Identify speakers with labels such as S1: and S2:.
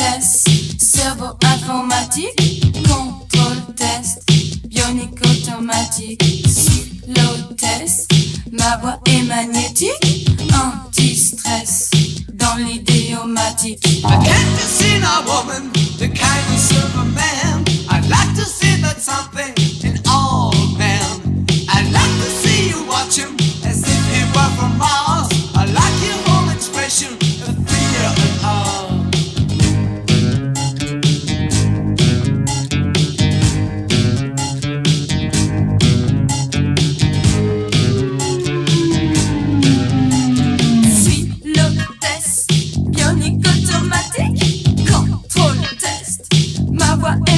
S1: test, cerveau informatique, contrôle test, bionique automatique, slow test, ma voix est magnétique, anti-stress, dans l'idéomatique.
S2: I can't just see a woman, the kind of Superman. I'd like to see that something in all men. I'd like to see you watch him as if he were from Mars. I like your whole expression of fear and awe.
S1: Bionique automatique, contrôle test, ma voix est